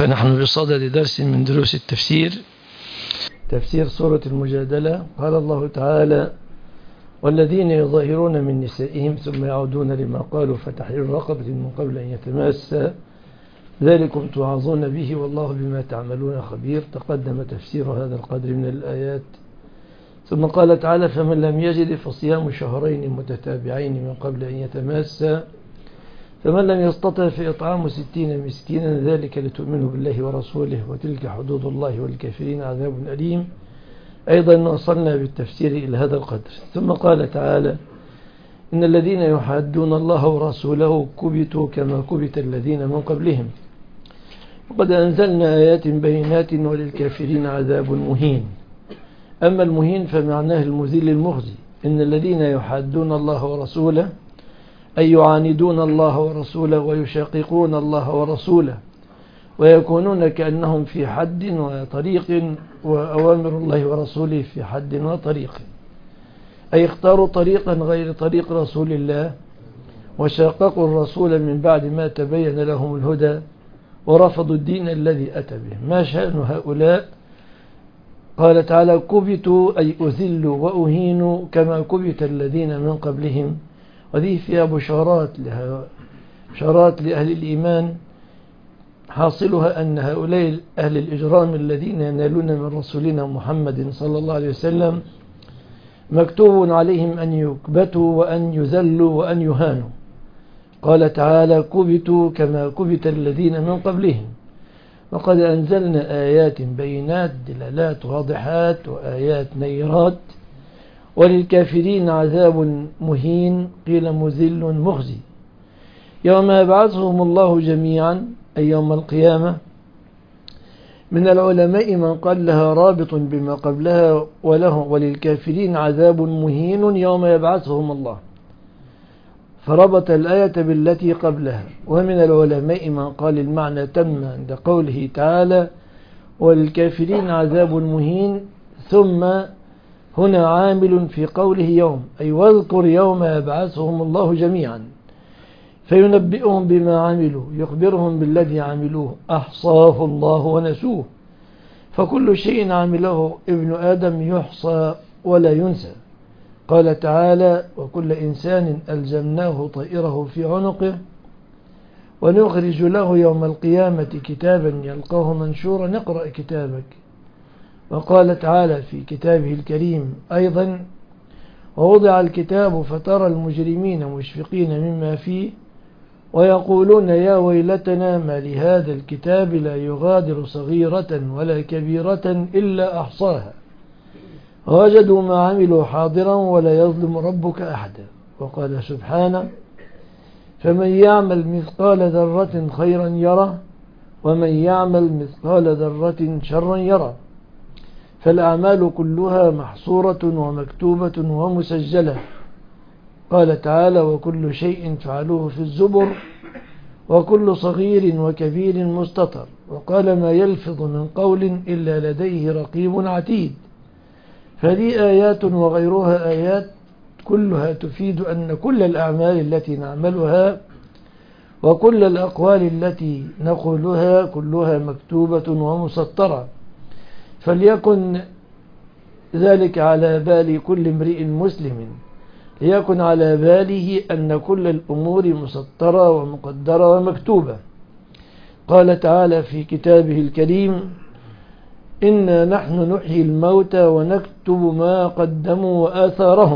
فنحن بصدد درس من دروس التفسير، تفسير سورة المجادلة. قال الله تعالى: والذين يظاهرون من نسائهم ثم يعودون لما قالوا فتحرير رقبة من قبل أن يتماسا ذلكم توعظون به والله بما تعملون خبير. تقدم تفسير هذا القدر من الآيات. ثم قال تعالى: فمن لم يجد فصيام شهرين متتابعين من قبل أن يتماسا فمن لم يستطع فإطعام 60 مسكينا ذلك لتؤمنوا بالله ورسوله وتلك حدود الله والكافرين عذاب أليم. أيضا وصلنا بالتفسير إلى هذا القدر. ثم قال تعالى: إن الذين يحادون الله ورسوله كبتوا كما كبت الذين من قبلهم وقد أنزلنا آيات بينات وللكافرين عذاب مهين. أما المهين فمعناه المذل المخزي. إن الذين يحادون الله ورسوله أي يعاندون الله ورسوله ويشاققون الله ورسوله ويكونون كأنهم في حد وطريق وأوامر الله ورسوله في حد وطريق، أي اختاروا طريقا غير طريق رسول الله وشاققوا الرسول من بعد ما تبين لهم الهدى ورفضوا الدين الذي أتى به. ما شأن هؤلاء؟ قال تعالى: كبتوا أي أذلوا وأهينوا كما كبت الذين من قبلهم. وذي فيها بشارات لأهل الإيمان، حاصلها أن هؤلاء أهل الإجرام الذين ينالون من رسولنا محمد صلى الله عليه وسلم مكتوب عليهم أن يكبتوا وأن يذلوا وأن يهانوا. قال تعالى: كبتوا كما كبت الذين من قبلهم وقد أنزلنا آيات بينات دلالات واضحات وآيات نيرات وللكافرين عذاب مهين. قيل مذل مخزي. يوم يبعثهم الله جميعا أي يوم القيامة. من العلماء من قال لها رابط بما قبلها وللكافرين عذاب مهين يوم يبعثهم الله، فربط الآية بالتي قبلها. ومن العلماء من قال المعنى تم عند قوله تعالى: وللكافرين عذاب مهين، ثم هنا عامل في قوله يوم، أي واذكر يوم يبعثهم الله جميعا فينبئهم بما عملوا يخبرهم بالذي عملوه أحصاه الله ونسوه. فكل شيء عمله ابن آدم يحصى ولا ينسى. قال تعالى: وكل إنسان ألزمناه طائره في عنقه ونخرج له يوم القيامة كتابا يلقاه منشورا اقرأ كتابك. وقال تعالى في كتابه الكريم أيضا: ووضع الكتاب فترى المجرمين مشفقين مما فيه ويقولون يا ويلتنا ما لهذا الكتاب لا يغادر صغيرة ولا كبيرة إلا أحصاها ووجدوا ما عملوا حاضرا ولا يظلم ربك أحدا. وقال سبحانه: فمن يعمل مثقال ذرة خيرا يره ومن يعمل مثقال ذرة شرا يره. فالأعمال كلها محصورة ومكتوبة ومسجلة. قال تعالى: وكل شيء فعلوه في الزبر وكل صغير وكبير مستطر. وقال: ما يلفظ من قول إلا لديه رقيب عتيد. فهذه آيات وغيرها آيات كلها تفيد أن كل الأعمال التي نعملها وكل الأقوال التي نقولها كلها مكتوبة ومسطرة. فليكن ذلك على بال كل امرئ مسلم، ليكن على باله أن كل الأمور مسطرة ومقدرة ومكتوبة. قال تعالى في كتابه الكريم: إنا نحن نحيي الموتى ونكتب ما قدموا وآثارهم.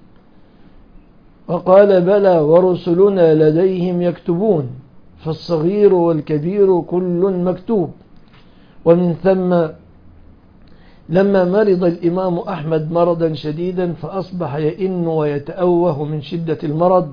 وقال: بلى ورسلنا لديهم يكتبون. فالصغير والكبير كل مكتوب. ومن ثم لما مرض الإمام أحمد مرضا شديدا فأصبح يئن ويتأوه من شدة المرض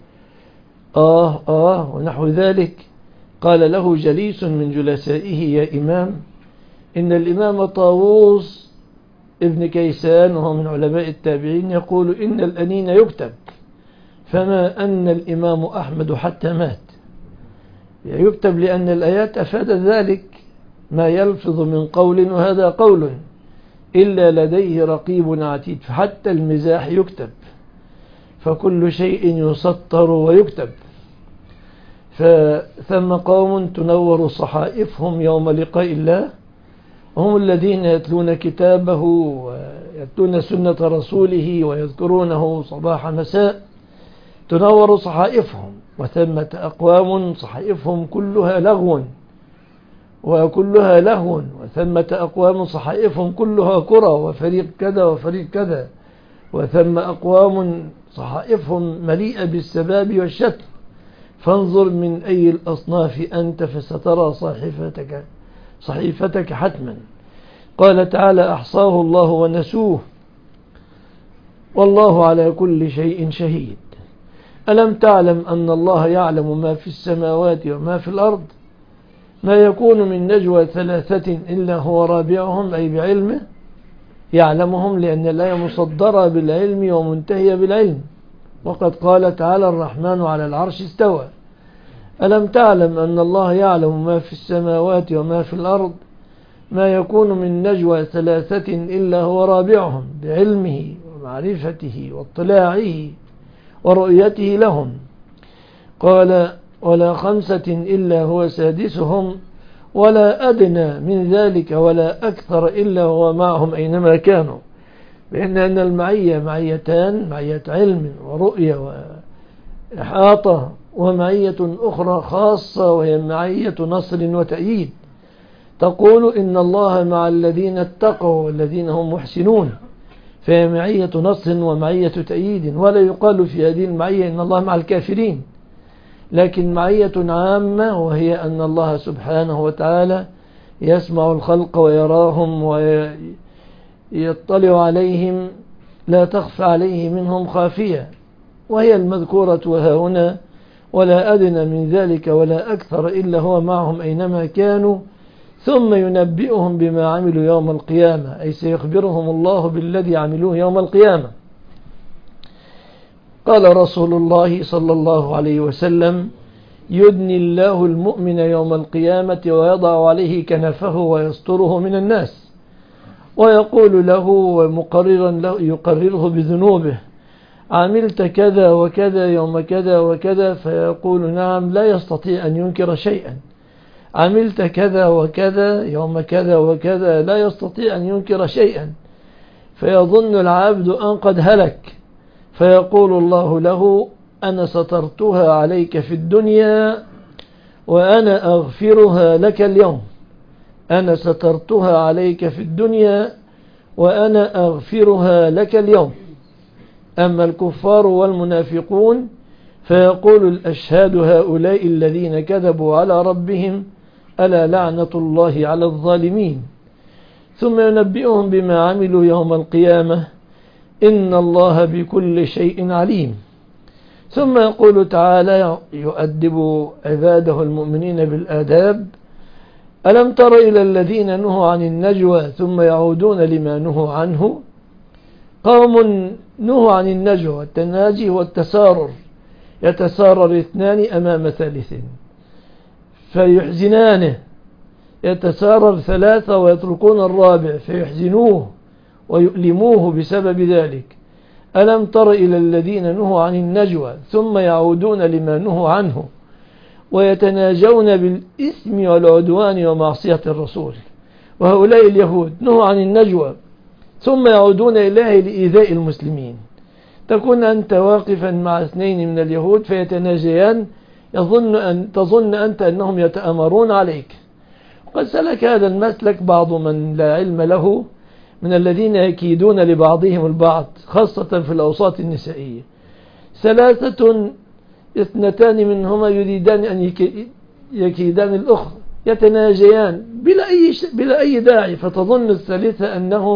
ونحو ذلك، قال له جليس من جلسائه: يا إمام، إن الإمام طاووس ابن كيسان وهو من علماء التابعين يقول إن الأنين يكتب، فما أن الإمام أحمد حتى مات. يكتب لأن الآيات أفادت ذلك: ما يلفظ من قول وهذا قول إلا لديه رقيب عتيد. فحتى المزاح يكتب، فكل شيء يسطر ويكتب. فثم قوم تنور صحائفهم يوم لقاء الله، هم الذين يتلون كتابه ويتلون سنة رسوله ويذكرونه صباح مساء، تنور صحائفهم. وثمة أقوام صحائفهم كلها لغو وكلها لهو، وثمة أقوام صحائفهم كلها كرة وفريق كذا وفريق كذا، وثم أقوام صحائفهم مليئة بالسباب والشتم، فانظر من أي الأصناف أنت فسترى صحيفتك حتما. قال تعالى: أحصاه الله ونسوه والله على كل شيء شهيد. ألم تعلم أن الله يعلم ما في السماوات وما في الأرض؟ ما يكون من نجوى ثلاثة إلا هو رابعهم، أي بعلمه يعلمهم، لأن الآية مصدرة بالعلم ومنتهية بالعلم. وقد قال تعالى: الرحمن على العرش استوى. ألم تعلم أن الله يعلم ما في السماوات وما في الأرض؟ ما يكون من نجوى ثلاثة إلا هو رابعهم، بعلمه ومعرفته واطلاعه ورؤيته لهم. قال: ولا خمسة إلا هو سادسهم، ولا أدنى من ذلك ولا أكثر إلا هو معهم أينما كانوا. بأن المعية معيتان: معية علم ورؤية وإحاطة، ومعية أخرى خاصة وهي معية نصر وتأييد، تقول إن الله مع الذين اتقوا والذين هم محسنون، فهي معية نصر ومعية تأييد. ولا يقال في هذه المعية إن الله مع الكافرين، لكن معية عامة، وهي أن الله سبحانه وتعالى يسمع الخلق ويراهم ويطلع عليهم، لا تخفى عليه منهم خافية، وهي المذكورة هنا: ولا أدنى من ذلك ولا أكثر إلا هو معهم أينما كانوا ثم ينبئهم بما عملوا يوم القيامة، أي سيخبرهم الله بالذي عملوه يوم القيامة. قال رسول الله صلى الله عليه وسلم: يدني الله المؤمن يوم القيامة ويضع عليه كنفه ويستره من الناس، ويقول له ومقررا له يقرره بذنوبه: عملت كذا وكذا يوم كذا وكذا؟ فيقول: نعم، لا يستطيع أن ينكر شيئا. عملت كذا وكذا يوم كذا وكذا؟ لا يستطيع أن ينكر شيئا. فيظن العبد أن قد هلك، فيقول الله له: أنا سترتها عليك في الدنيا وأنا أغفرها لك اليوم. أنا سترتها عليك في الدنيا وأنا أغفرها لك اليوم. أما الكفار والمنافقون فيقول الأشهاد: هؤلاء الذين كذبوا على ربهم، ألا لعنة الله على الظالمين. ثم ينبئهم بما عملوا يوم القيامة: إن الله بكل شيء عليم. ثم يقول تعالى يؤدب عباده المؤمنين بالآداب: ألم تر إلى الذين نهوا عن النجوى ثم يعودون لما نهوا عنه؟ قوم نهوا عن النجوى والتناجي والتسارر، يتسارر اثنان أمام ثالث فيحزنانه، يتسارر ثلاثة ويتركون الرابع فيحزنوه ويؤلموه بسبب ذلك. ألم تر إلى الذين نهوا عن النجوى ثم يعودون لما نهوا عنه ويتناجون بالإثم والعدوان ومعصية الرسول. وهؤلاء اليهود نهوا عن النجوى ثم يعودون إليه لإيذاء المسلمين. تكون أنت واقفا مع اثنين من اليهود فيتناجيان، تظن أنت أنهم يتأمرون عليك. وقد سلك هذا المسلك بعض من لا علم له من الذين يكيدون لبعضهم البعض، خاصة في الأوساط النسائية. ثلاثة اثنتان منهما يريدان أن يكيدان الأخرى، يتناجيان بلا أي داعي، فتظن الثالثة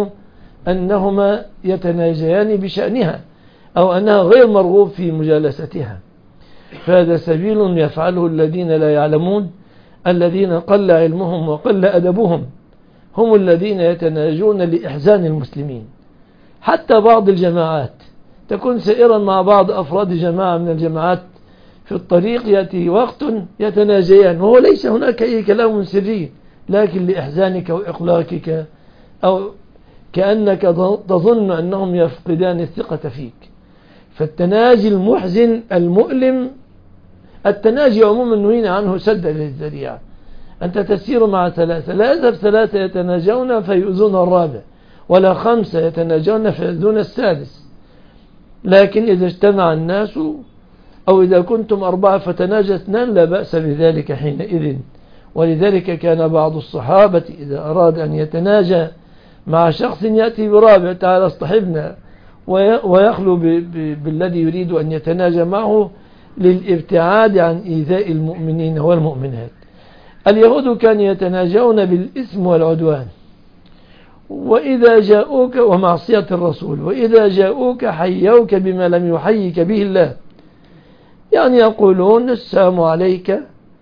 أنهما يتناجيان بشأنها أو أنها غير مرغوب في مجالستها. فهذا سبيل يفعله الذين لا يعلمون، الذين قل علمهم وقل أدبهم، هم الذين يتناجون لإحزان المسلمين. حتى بعض الجماعات تكون سائرا مع بعض أفراد جماعة من الجماعات في الطريق، يأتي وقت يتناجيان وهو ليس هناك أي كلام سري، لكن لإحزانك وإقلاقك أو كأنك تظن أنهم يفقدان الثقة فيك. فالتناجي المحزن المؤلم التناجي عموما نهينا عنه سدا للذريعة. أنت تسير مع ثلاثة، لا يذهب ثلاثة يتناجون فيؤذون الرابع، ولا خمسة يتناجون فيؤذون السادس. لكن إذا اجتمع الناس أو إذا كنتم أربعة فتناجى اثنان لا بأس بذلك حينئذ. ولذلك كان بعض الصحابة إذا أراد أن يتناجى مع شخص يأتي برابع، تعالى اصطحبنا، ويخلو بالذي يريد أن يتناجى معه للابتعاد عن إيذاء المؤمنين والمؤمنات. اليهود كانوا يتناجون بالإثم والعدوان وإذا جاءوك ومعصية الرسول، وإذا جاءوك حيوك بما لم يحيك به الله، يعني يقولون السلام عليك،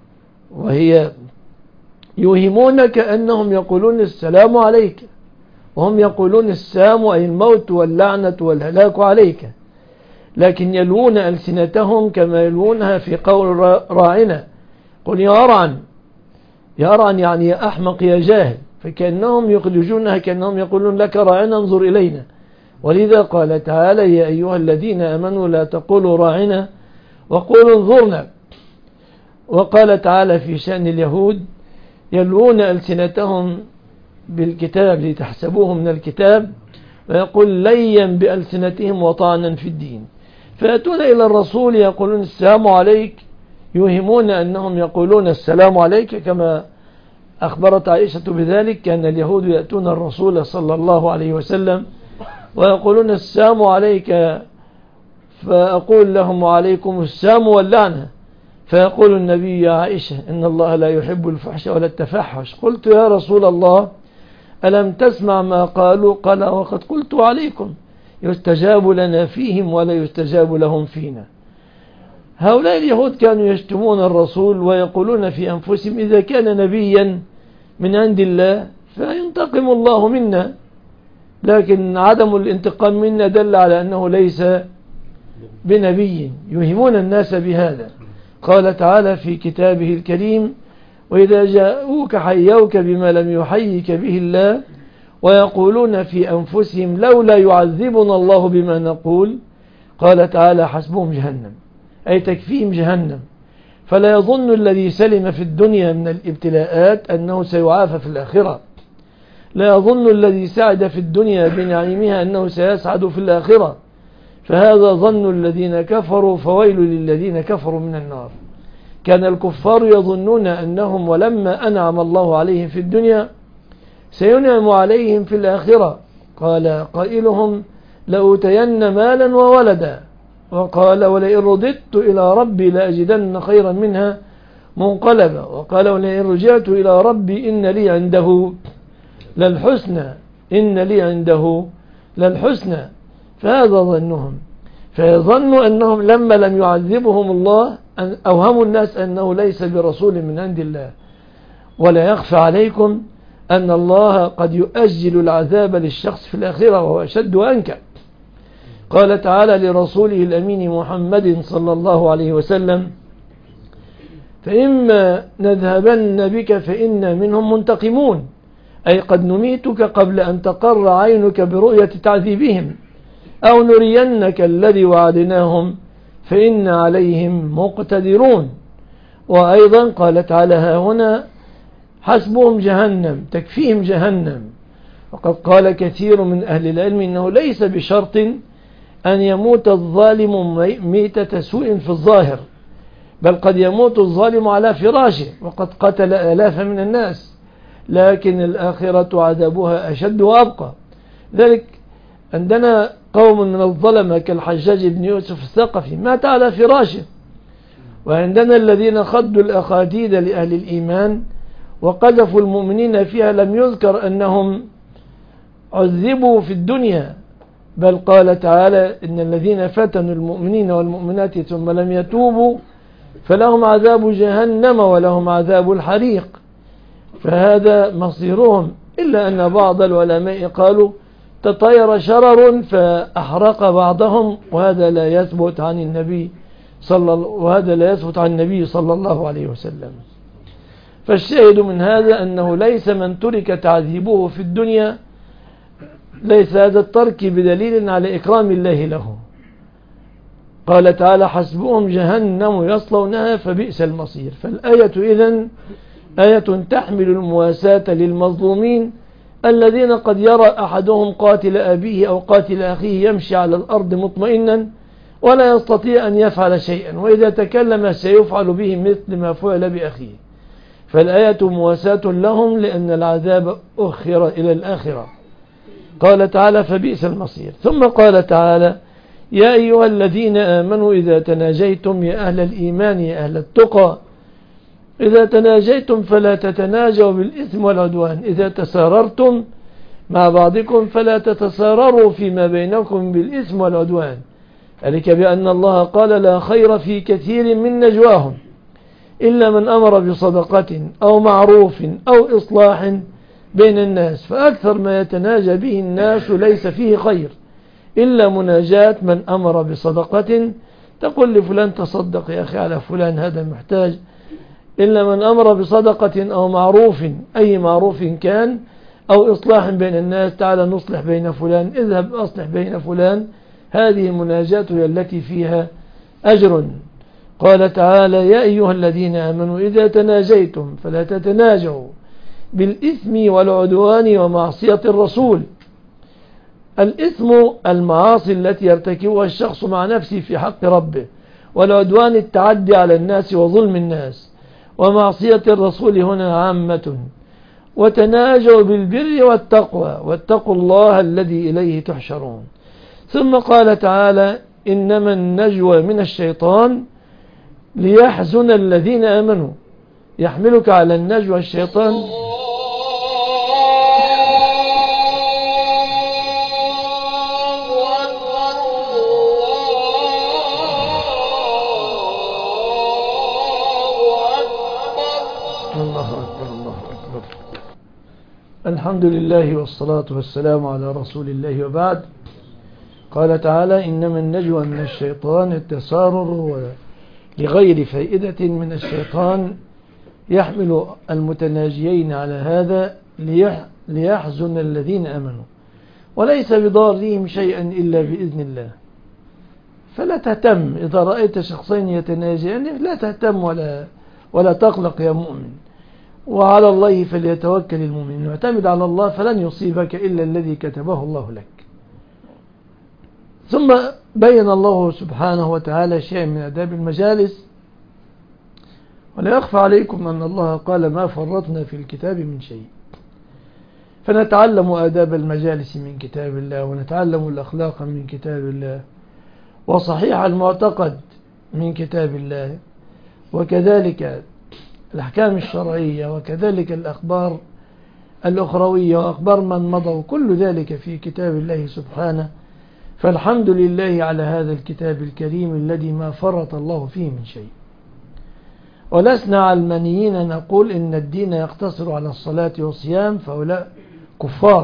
وهي يوهمونك أنهم يقولون السلام عليك، وهم يقولون السام أي الموت واللعنة والهلاك عليك، لكن يلوون ألسنتهم كما يلوونها في قول راعنا، قل يا أرعن، يا أرعن يعني يا أحمق يا جاهل، فكأنهم يخرجونها كأنهم يقولون لك راعنا انظر إلينا. ولذا قال تعالى يا أيها الذين آمنوا لا تقولوا راعنا وقولوا انظرنا. وقال تعالى في شأن اليهود يلوون ألسنتهم بالكتاب لتحسبوه من الكتاب، ويقول ليا بألسنتهم وطعنا في الدين، فيأتون إلى الرسول يقولون السلام عليك، يوهمون أنهم يقولون السلام عليك كما أخبرت عائشة بذلك. كان اليهود يأتون الرسول صلى الله عليه وسلم ويقولون السلام عليك، فأقول لهم وعليكم السلام واللعنة، فيقول النبي يا عائشة إن الله لا يحب الفحش ولا التفحش. قلت يا رسول الله ألم تسمع ما قالوا؟ قال وقد قلت عليكم يستجاب لنا فيهم ولا يستجاب لهم فينا. هؤلاء اليهود كانوا يشتمون الرسول ويقولون في أنفسهم إذا كان نبيا من عند الله فينتقم الله منا، لكن عدم الانتقام منا دل على أنه ليس بنبي، يوهمون الناس بهذا. قال تعالى في كتابه الكريم وإذا جاءوك حيوك بما لم يحيك به الله ويقولون في أنفسهم لولا يعذبنا الله بما نقول. قال تعالى حسبهم جهنم، أي تكفيهم جهنم. فلا يظن الذي سلم في الدنيا من الابتلاءات أنه سيعافى في الآخرة، لا يظن الذي سعد في الدنيا بنعيمها أنه سيسعد في الآخرة، فهذا ظن الذين كفروا فويل للذين كفروا من النار. كان الكفار يظنون أنهم ولما أنعم الله عليهم في الدنيا سينعم عليهم في الآخرة. قال قائلهم لأوتين مالا وولدا، وقال ولئن رددت إلى ربي لأجدن خيرا منها منقلبا، وقال ولئن رجعت إلى ربي إن لي عنده للحسنى، إن لي عنده للحسنى. فهذا ظنهم، فيظنوا أنهم لما لم يعذبهم الله أوهموا الناس أنه ليس برسول من عند الله. ولا يخفى عليكم أن الله قد يؤجل العذاب للشخص في الآخرة وهو أشد وأنكى. قال تعالى لرسوله الأمين محمد صلى الله عليه وسلم فإما نذهبن بك فإنا منهم منتقمون، أي قد نميتك قبل أن تقر عينك برؤية تعذيبهم، أو نرينك الذي وعدناهم فإن عليهم مقتدرون. وأيضا قال تعالى ها هنا حسبهم جهنم، تكفيهم جهنم. وقد قال كثير من أهل العلم إنه ليس بشرط أن يموت الظالم ميتة سوء في الظاهر، بل قد يموت الظالم على فراشه وقد قتل آلافا من الناس، لكن الآخرة عذابها أشد وأبقى. ذلك عندنا قوم من الظلمة كالحجاج بن يوسف الثقفي مات على فراشه، وعندنا الذين خدوا الأخاديد لأهل الإيمان وقذفوا المؤمنين فيها لم يذكر أنهم عذبوا في الدنيا، بل قال تعالى إن الذين فتنوا المؤمنين والمؤمنات ثم لم يتوبوا فلهم عذاب جهنم ولهم عذاب الحريق، فهذا مصيرهم. إلا أن بعض العلماء قالوا تطير شرر فأحرق بعضهم، وهذا لا يثبت عن النبي صلى الله عليه وسلم. فالشاهد من هذا أنه ليس من ترك تعذيبه في الدنيا، ليس هذا الترك بدليل على إكرام الله له، قال تعالى حسبهم جهنم يصلونها فبئس المصير. فالآية إذن آية تحمل المواساة للمظلومين الذين قد يرى أحدهم قاتل أبيه أو قاتل أخيه يمشي على الأرض مطمئنا ولا يستطيع أن يفعل شيئا، وإذا تكلم سيفعل به مثل ما فعل بأخيه. فالآية مواساة لهم لأن العذاب أخر إلى الآخرة. قال تعالى فبئس المصير. ثم قال تعالى يا أيها الذين آمنوا إذا تناجيتم، يا أهل الإيمان يا أهل التقى، إذا تناجيتم فلا تتناجوا بالإثم والعدوان، إذا تساررتم مع بعضكم فلا تتسارروا فيما بينكم بالإثم والعدوان، ذلك بأن الله قال لا خير في كثير من نجواهم إلا من أمر بصدقة أو معروف أو إصلاح بين الناس. فأكثر ما يتناجى به الناس ليس فيه خير إلا مناجاة من أمر بصدقة، تقول لفلان تصدق يا أخي على فلان هذا محتاج، إلا من أمر بصدقة أو معروف، أي معروف كان، أو إصلاح بين الناس، تعالى نصلح بين فلان، اذهب أصلح بين فلان. هذه المناجاة هي التي فيها أجر. قال تعالى يا أيها الذين آمنوا إذا تناجيتم فلا تتناجوا بالإثم والعدوان ومعصية الرسول. الإثم المعاصي التي يرتكبها الشخص مع نفسه في حق ربه، والعدوان التعدي على الناس وظلم الناس، ومعصية الرسول هنا عامة. وتناجوا بالبر والتقوى واتقوا الله الذي إليه تحشرون. ثم قال تعالى إنما النجوى من الشيطان ليحزن الذين آمنوا، يحملك على النجوى الشيطان الله أكبر الله أكبر. الحمد لله والصلاة والسلام على رسول الله، وبعد. قال تعالى إنما النجوى من الشيطان التسارر لغير فائدة من الشيطان، يحمل المتناجيين على هذا ليحزن الذين آمنوا، وليس بضارهم شيئا إلا بإذن الله. فلا تهتم إذا رأيت شخصين يتناجيان، لا تهتم ولا تقلق يا مؤمن، وعلى الله فليتوكل المؤمن. اعتمد على الله فلن يصيبك إلا الذي كتبه الله لك. ثم بين الله سبحانه وتعالى شيء من آداب المجالس، ولا يخفى عليكم أن الله قال ما فرطنا في الكتاب من شيء. فنتعلم آداب المجالس من كتاب الله، ونتعلم الأخلاق من كتاب الله، وصحيح المعتقد من كتاب الله، وكذلك الأحكام الشرعية، وكذلك الأخبار الأخروية وأخبار من مضوا، كل ذلك في كتاب الله سبحانه. فالحمد لله على هذا الكتاب الكريم الذي ما فرط الله فيه من شيء. ولسنا علمانيين نقول إن الدين يقتصر على الصلاة والصيام فهؤلاء كفار،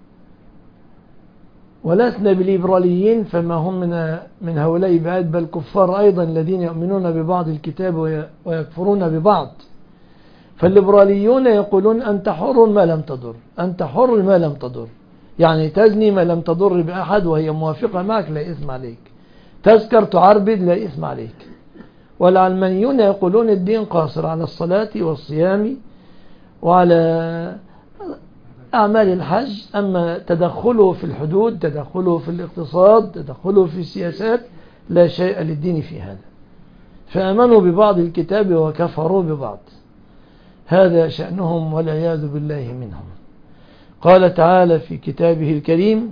ولسنا بالليبراليين فما هم من هؤلاء بعيد، بل كفار أيضا الذين يؤمنون ببعض الكتاب ويكفرون ببعض. فالليبراليون يقولون أنت حر ما لم تضر، أنت حر ما لم تضر، يعني تزني ما لم تضر بأحد وهي موافقة معك لا إثم عليك، تذكر تعربد لا إثم عليك. والعلمانيون يقولون الدين قاصر على الصلاة والصيام وعلى أعمال الحج، أما تدخله في الحدود، تدخله في الاقتصاد، تدخله في السياسات، لا شيء للدين في هذا. فآمنوا ببعض الكتاب وكفروا ببعض، هذا شأنهم والعياذ بالله منهم. قال تعالى في كتابه الكريم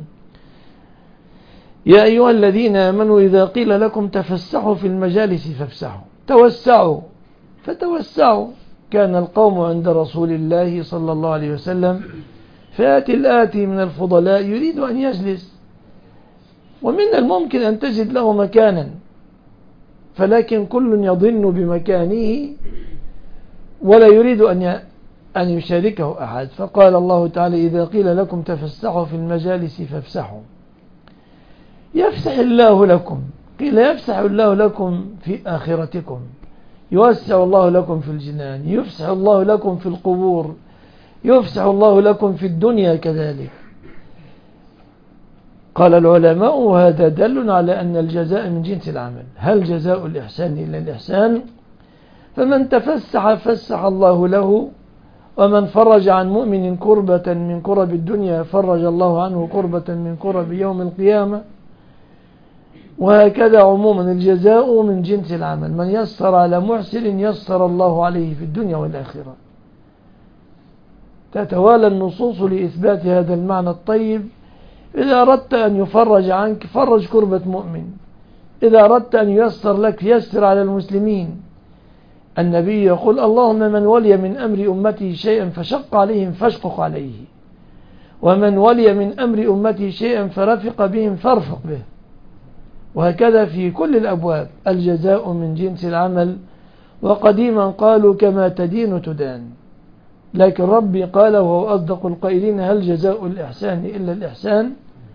يا أيها الذين آمنوا إذا قيل لكم تفسحوا في المجالس فافسحوا، توسعوا فتوسعوا. كان القوم عند رسول الله صلى الله عليه وسلم فيأتي الآتي من الفضلاء يريد أن يجلس، ومن الممكن أن تجد له مكانا، فلكن كل يظن بمكانه ولا يريد أن يشاركه أحد. فقال الله تعالى إذا قيل لكم تفسحوا في المجالس فافسحوا، يفسح الله لكم. قيل يفسح الله لكم في آخرتكم، يوسع الله لكم في الجنان، يفسح الله لكم في القبور، يفسح الله لكم في الدنيا كذلك. قال العلماء وهذا دل على أن الجزاء من جنس العمل. هل جزاء الإحسان إلا الإحسان؟ فمن تفسح فسح الله له، ومن فرج عن مؤمن كربة من كرب الدنيا فرج الله عنه كربة من كرب يوم القيامة. وهكذا عموما الجزاء من جنس العمل. من يسر على محسن يسر الله عليه في الدنيا والآخرة. تتوالى النصوص لإثبات هذا المعنى الطيب. إذا أردت أن يفرج عنك فرج كربة مؤمن، إذا أردت أن ييسر لك يسر على المسلمين. النبي يقول اللهم من ولي من أمر أمته شيئا فشق عليهم فاشقق عليه، ومن ولي من أمر أمته شيئا فرفق بهم فارفق به. وهكذا في كل الأبواب الجزاء من جنس العمل. وقديما قالوا كما تدين تدان، لكن ربي قال وهو أصدق القائلين هل جزاء الإحسان إلا الإحسان؟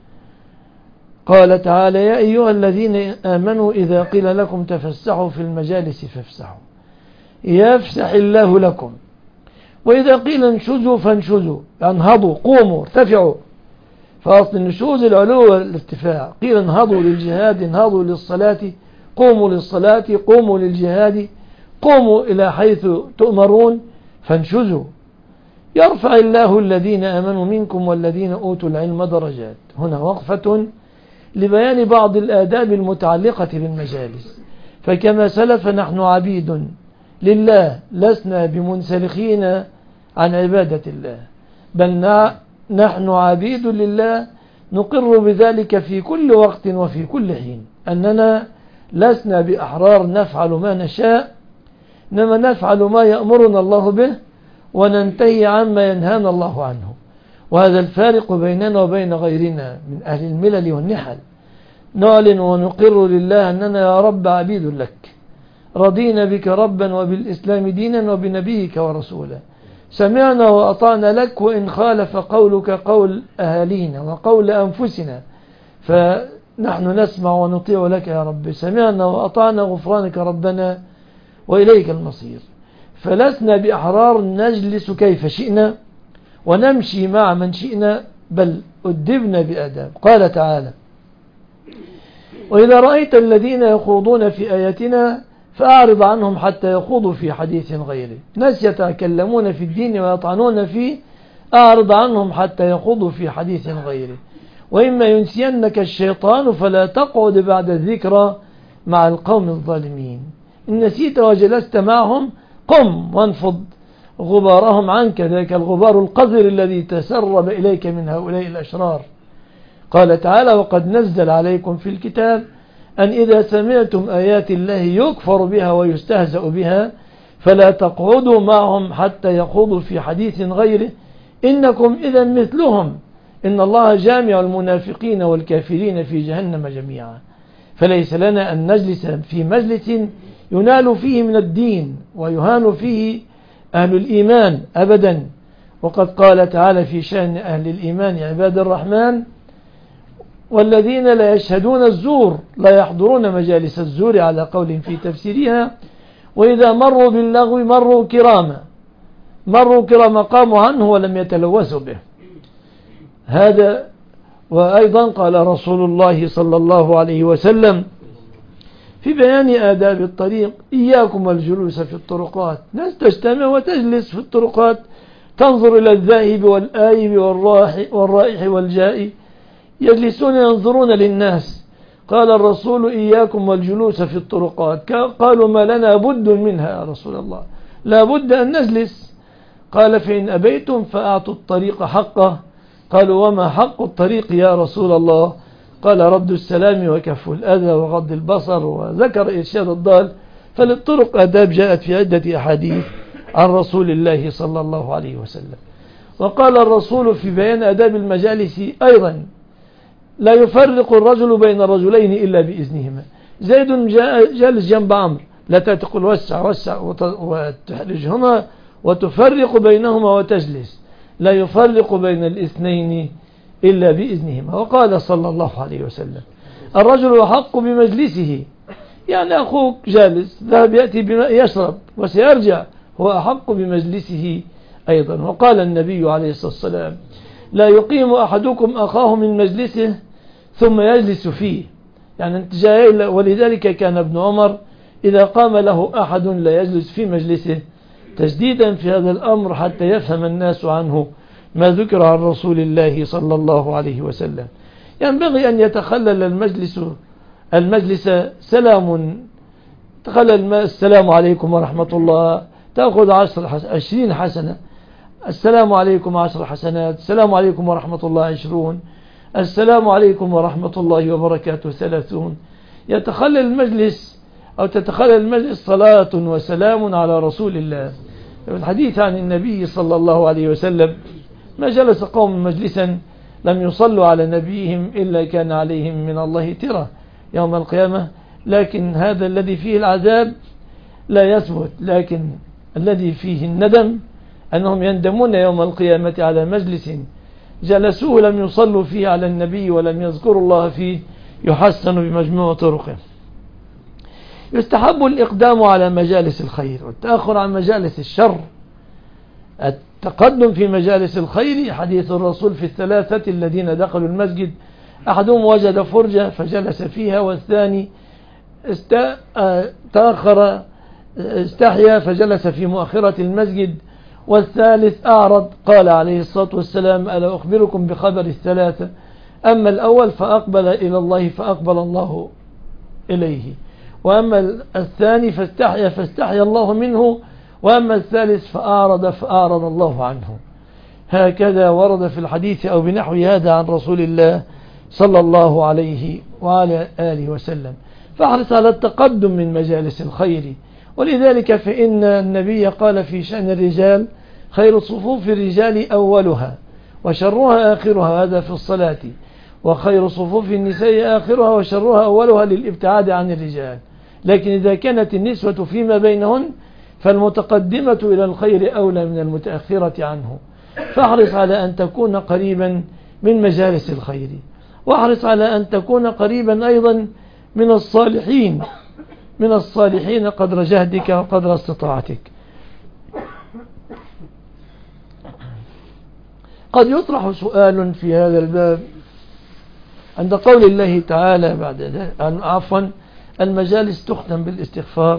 قال تعالى يا أيها الذين آمنوا إذا قيل لكم تفسحوا في المجالس فافسحوا يفسح الله لكم، وإذا قيل انشزوا فانشزوا انهضوا قوموا ارتفعوا. فأصل النشوز العلو والارتفاع. قيل انهضوا للجهاد انهضوا للصلاة قوموا للصلاة قوموا للجهاد قوموا إلى حيث تؤمرون فانشزوا. يرفع الله الذين آمنوا منكم والذين أوتوا العلم درجات. هنا وقفة لبيان بعض الآداب المتعلقة بالمجالس. فكما سلف نحن عبيد لله لسنا بمنسلخين عن عبادة الله، بل نحن عبيد لله نقر بذلك في كل وقت وفي كل حين، أننا لسنا بأحرار نفعل ما نشاء، إنما نفعل ما يأمرنا الله به وننتهي عما ينهانا الله عنه. وهذا الفارق بيننا وبين غيرنا من أهل الملل والنحل. نعلن ونقر لله أننا يا رب عبيد لك، رضينا بك ربا وبالإسلام دينا وبنبيك ورسولا، سمعنا وأطعنا لك وإن خالف قولك قول أهالينا وقول أنفسنا فنحن نسمع ونطيع لك يا رب، سمعنا وأطعنا غفرانك ربنا وإليك المصير. فلسنا بأحرار نجلس كيف شئنا ونمشي مع من شئنا، بل أدبنا بأداب. قال تعالى وإذا رأيت الذين يخوضون في آياتنا فأعرض عنهم حتى يخوضوا في حديث غيره. ناس يتكلمون في الدين ويطعنون فيه، أعرض عنهم حتى يخوضوا في حديث غيره. وإما ينسينك الشيطان فلا تقعد بعد الذكرى مع القوم الظالمين. إن نسيت وجلست معهم قم وانفض غبارهم عنك، ذاك الغبار القذر الذي تسرب إليك من هؤلاء الأشرار. قال تعالى وقد نزل عليكم في الكتاب أن إذا سمعتم آيات الله يكفر بها ويستهزأ بها فلا تقعدوا معهم حتى يخوضوا في حديث غيره إنكم إذا مثلهم إن الله جامع المنافقين والكافرين في جهنم جميعا. فليس لنا أن نجلس في مجلس ينال فيه من الدين ويهان فيه أهل الإيمان أبدا. وقد قال تعالى في شأن أهل الإيمان عباد الرحمن والذين لا يشهدون الزور لا يحضرون مجالس الزور على قول في تفسيرها وإذا مروا باللغو مروا كراما قاموا عنه ولم يتلوثوا به. هذا. وأيضا قال رسول الله صلى الله عليه وسلم في بيان آداب الطريق إياكم الجلوس في الطرقات. ناس تجتمع وتجلس في الطرقات تنظر إلى الذاهب والآيب والرائح والجائي، يجلسون ينظرون للناس. قال الرسول إياكم والجلوس في الطرقات. قالوا ما لنا بد منها يا رسول الله، لا بد أن نجلس. قال فإن أبيتم فأعطوا الطريق حقه. قالوا وما حق الطريق يا رسول الله؟ قال رد السلام وكف الأذى وغض البصر، وذكر إرشاد الضال. فللطرق آداب جاءت في عدة أحاديث عن رسول الله صلى الله عليه وسلم. وقال الرسول في بيان آداب المجالس أيضا لا يفرق الرجل بين الرجلين إلا بإذنهما. زيد جالس جنب عمرو لا تقول وسع وتحرجهما وتفرق بينهما وتجلس، لا يفرق بين الاثنين إلا بإذنهما. وقال صلى الله عليه وسلم الرجل أحق بمجلسه، يعني أخوك جالس ذهب يأتي بماء يشرب وسيرجع، هو أحق بمجلسه أيضا. وقال النبي عليه الصلاة والسلام لا يقيم أحدكم أخاه من مجلسه ثم يجلس فيه، يعني انت ولذلك كان ابن عمر إذا قام له أحد لا يجلس في مجلسه تجديدا في هذا الأمر حتى يفهم الناس عنه ما ذكر عن رسول الله صلى الله عليه وسلم. ينبغي أن يتخلل المجلس سلام، تخلل السلام عليكم ورحمة الله، تأخذ 20 حسنة، السلام عليكم 10 حسنات، السلام عليكم ورحمة الله 20، السلام عليكم ورحمة الله وبركاته 30. يتخلل المجلس أو تتخلل المجلس صلاة وسلام على رسول الله. الحديث عن النبي صلى الله عليه وسلم: ما جلس قوم مجلسا لم يصلوا على نبيهم إلا كان عليهم من الله ترة يوم القيامة. لكن هذا الذي فيه العذاب لا يثبت، لكن الذي فيه الندم أنهم يندمون يوم القيامة على مجلس جلسوه لم يصلوا فيه على النبي ولم يذكروا الله فيه، يحسن بمجموع طرقه. يستحب الإقدام على مجالس الخير والتأخر عن مجالس الشر. التقدم في مجالس الخير حديث الرسول في الثلاثة الذين دخلوا المسجد: أحدهم وجد فرجة فجلس فيها، والثاني تأخر استحيا فجلس في مؤخرة المسجد، والثالث أعرض. قال عليه الصلاة والسلام: ألا أخبركم بخبر الثلاثة؟ أما الأول فأقبل إلى الله فأقبل الله إليه، وأما الثاني فاستحيا الله منه، وأما الثالث فأعرض الله عنه. هكذا ورد في الحديث أو بنحو هذا عن رسول الله صلى الله عليه وعلى آله وسلم. فاحرص على التقدم من مجالس الخير. ولذلك فإن النبي قال في شأن الرجال: خير صفوف الرجال أولها وشرها آخرها، هذا في الصلاة، وخير صفوف النساء آخرها وشرها أولها، للابتعاد عن الرجال. لكن إذا كانت النسوة فيما بينهن فالمتقدمة إلى الخير أولى من المتأخرة عنه. فاحرص على أن تكون قريبا من مجالس الخير، واحرص على أن تكون قريبا أيضا من الصالحين قدر جهدك وقدر استطاعتك. قد يطرح سؤال في هذا الباب عند قول الله تعالى بعد ذلك: المجالس تختم بالاستغفار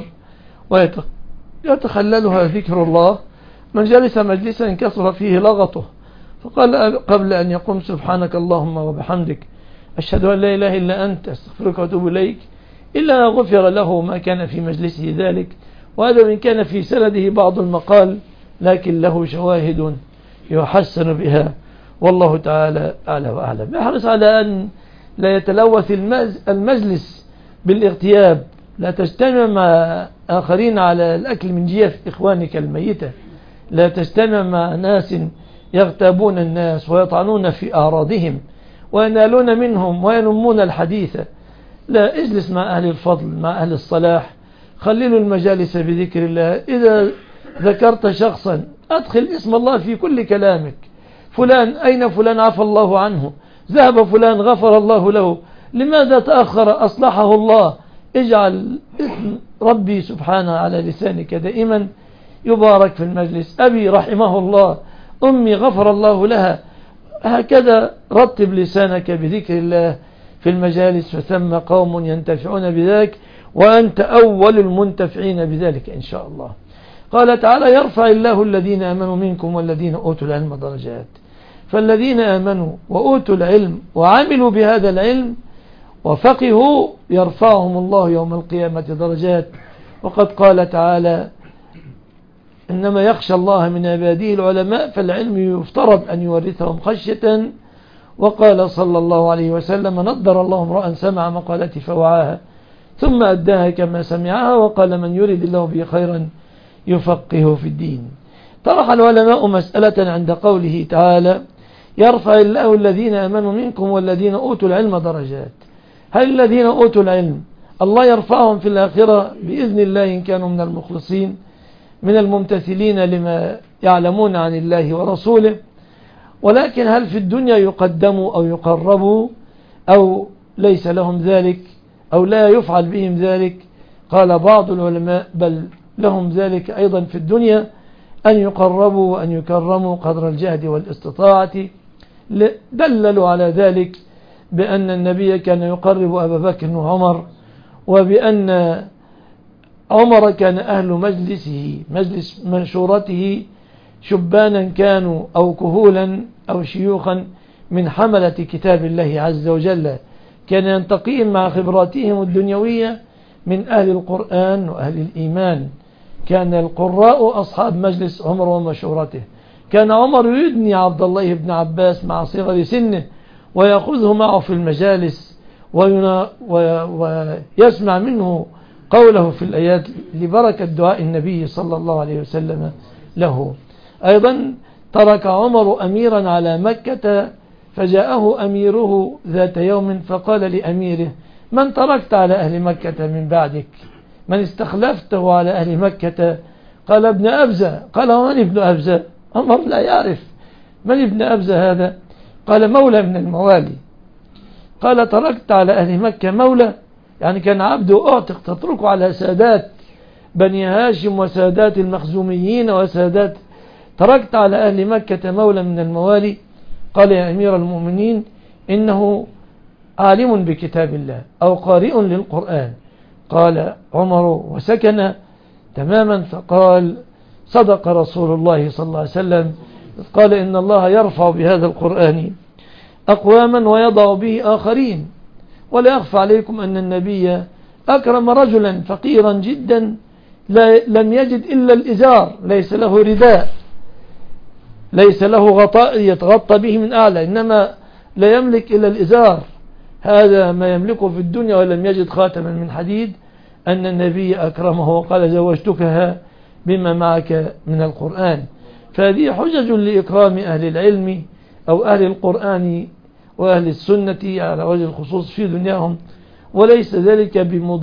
ويتخللها ذكر الله. من جلس مجلسا كثر فيه لغطه فقال قبل أن يقوم: سبحانك اللهم وبحمدك، أشهد أن لا إله إلا أنت، أستغفرك وأتوب إليك، إلا غفر له ما كان في مجلسه ذلك. وهذا من كان في سنده بعض المقال، لكن له شواهد يحسن بها، والله تعالى أعلى وأعلم. احرص على أن لا يتلوث المجلس بالاغتياب، لا تجتمع مع آخرين على الأكل من جيف إخوانك الميتة، لا تجتمع مع ناس يغتابون الناس ويطعنون في أعراضهم وينالون منهم وينمون الحديث. لا، اجلس مع أهل الفضل، مع أهل الصلاح، خللوا المجالس بذكر الله. إذا ذكرت شخصا أدخل اسم الله في كل كلامك: فلان، أين فلان؟ عفى الله عنه. ذهب فلان، غفر الله له. لماذا تأخر؟ أصلحه الله. اجعل اسم ربي سبحانه على لسانك دائما، يبارك في المجلس: أبي رحمه الله، أمي غفر الله لها. هكذا رتب لسانك بذكر الله في المجالس، فثم قوم ينتفعون بذلك، وأنت أول المنتفعين بذلك إن شاء الله. قال تعالى: يرفع الله الذين آمنوا منكم والذين أوتوا العلم درجات. فالذين آمنوا وأوتوا العلم وعملوا بهذا العلم وفقهوا يرفعهم الله يوم القيامة درجات. وقد قال تعالى: إنما يخشى الله من عباده العلماء، فالعلم يفترض أن يورثهم خشية. وقال صلى الله عليه وسلم: نضر الله امرأ سمع مقالتي فوعاها ثم أداها كما سمعها. وقال: من يريد الله به خيرا يفقهه في الدين. طرح العلماء مسألة عند قوله تعالى: يرفع الله الذين آمنوا منكم والذين أوتوا العلم درجات. هل الذين أوتوا العلم الله يرفعهم في الآخرة بإذن الله إن كانوا من المخلصين من الممتثلين لما يعلمون عن الله ورسوله؟ ولكن هل في الدنيا يقدموا أو يقربوا أو ليس لهم ذلك أو لا يفعل بهم ذلك؟ قال بعض العلماء: بل لهم ذلك أيضا في الدنيا، أن يقربوا وأن يكرموا قدر الجهد والاستطاعة. دللوا على ذلك بأن النبي كان يقرب أبا بكر وعمر، وبأن عمر كان أهل مجلس منشورته شبانا كانوا أو كهولا أو شيوخا من حملة كتاب الله عز وجل، كان ينتقيهم مع خبراتهم الدنيوية من أهل القرآن وأهل الإيمان. كان القراء أصحاب مجلس عمر ومشورته. كان عمر يدني عبد الله بن عباس مع صغر سنه ويأخذه معه في المجالس ويسمع منه قوله في الآيات لبركة دعاء النبي صلى الله عليه وسلم له. أيضا ترك عمر أميرا على مكة، فجاءه أميره ذات يوم فقال لأميره: من تركت على أهل مكة من بعدك؟ من استخلفته على أهل مكة؟ قال: ابن أبزة. قال: ومن ابن أبزة؟ عمر لا يعرف من ابن أبزة هذا. قال: مولى من الموالي. قال: تركت على أهل مكة مولى؟ يعني كان عبده أعتق، تتركه على سادات بني هاشم وسادات المخزوميين وسادات، تركت على أهل مكة مولى من الموالي؟ قال: يا أمير المؤمنين، إنه عالم بكتاب الله أو قارئ للقرآن. قال عمر وسكن تماما، فقال: صدق رسول الله صلى الله عليه وسلم، قال: إن الله يرفع بهذا القرآن أقواما ويضع به آخرين. ولا يخفى عليكم أن النبي أكرم رجلا فقيرا جدا لم يجد إلا الإزار، ليس له رداء، ليس له غطاء يتغطى به من أعلى، إنما لا يملك إلا الإزار، هذا ما يملكه في الدنيا، ولم يجد خاتما من حديد. أن النبي أكرمه وقال: زوجتكها بما معك من القرآن. فهذه حجج لإكرام أهل العلم أو أهل القرآن وأهل السنة على وجه الخصوص في دنياهم، وليس ذلك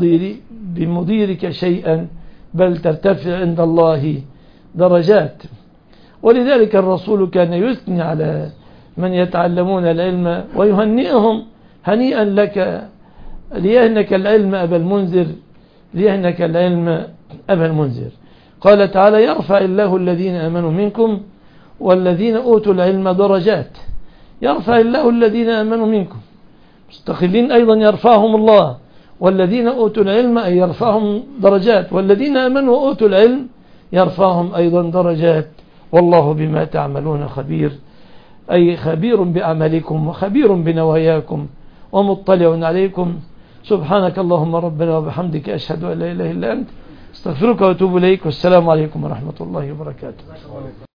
بمضيرك شيئا، بل ترتفع عند الله درجات. ولذلك الرسول كان يثني على من يتعلمون العلم ويهنئهم: هنيئا لك ليهنك العلم أبا المنذر، ليهنك العلم أبا المنذر. قال تعالى: يرفع الله الذين آمنوا منكم والذين أوتوا العلم درجات. يرفع الله الذين آمنوا منكم، مستقلين أيضا يرفعهم الله، والذين أوتوا العلم أي يرفعهم درجات، والذين آمنوا وأوتوا العلم يرفعهم أيضا درجات. والله بما تعملون خبير، أي خبير بأعمالكم وخبير بنواياكم ومطلع عليكم. سبحانك اللهم ربنا وبحمدك، أشهد أن لا إله إلا أنت، استغفرك وأتوب إليك، والسلام عليكم ورحمة الله وبركاته.